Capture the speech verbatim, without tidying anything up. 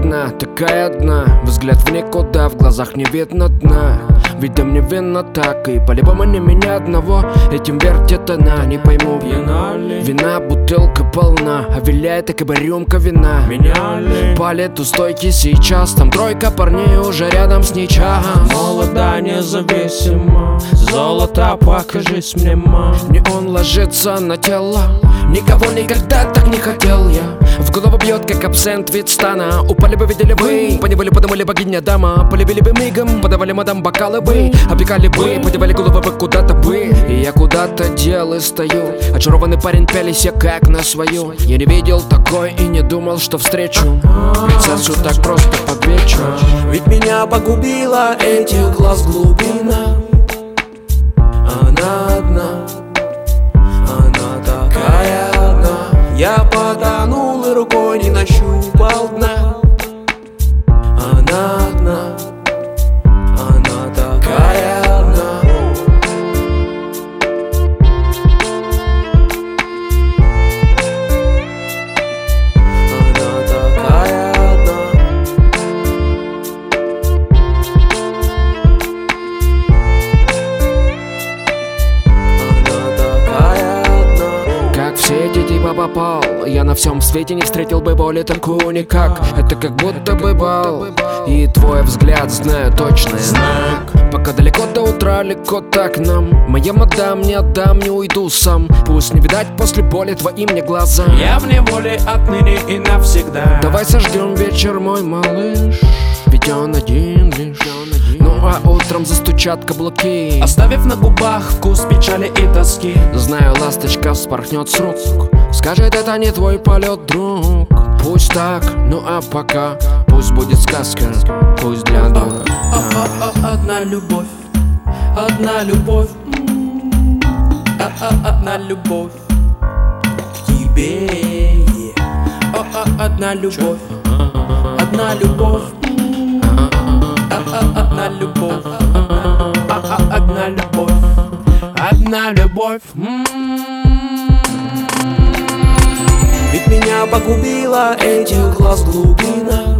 одна, такая одна, взгляд в никуда, в глазах не видно дна. Ведь мне вина так, и по-любому не меня одного этим вертит она, не пойму, вина, бутылка полна, а виляет так и рюмка вина. Палит у стойки сейчас, там тройка парней уже рядом с ней час. Молода, независима, золото, покажись мне, ма. Не он ложится на тело, никого никогда так не хотел я. В голову бьет, как абсент вид стана. Упали бы, видели вы, поневоле подумали богиня дама. Полюбили бы мигом, подавали мадам бокалы бы, опекали бы, подевали головы бы куда-то бы. И я куда-то дел и стою, очарованный парень, пялись как на свою. Я не видел такой и не думал, что встречу принцессу так просто под вечер. Ведь меня погубила этих глаз глубина. Она одна, она такая одна. Я потонул и рукой не нащупал дна. Она одна, она такая одна. Она такая одна. Она такая одна. Как все эти типа попал, я на всем свете не встретил бы боли такую никак. Это как будто бы бал, и твой взгляд знаю точно знак. Пока далеко до утра, легко так нам. Моя мадам, не отдам, не уйду сам. Пусть не видать после боли твоим мне глаза. Я в неволе отныне и навсегда. Давай сождем вечер, мой малыш, ведь он один лишь. Ну а утром застучат каблуки, оставив на губах вкус печали и тоски. знаю, ласточка вспорхнет с рук, скажет, это не твой полет, друг. Пусть так, ну а пока пусть будет сказка, пусть для дурака. Одна любовь, одна любовь, одна любовь к тебе. Одна любовь, одна любовь, одна любовь, одна любовь, одна любовь. Ведь меня погубила этих глаз глубина.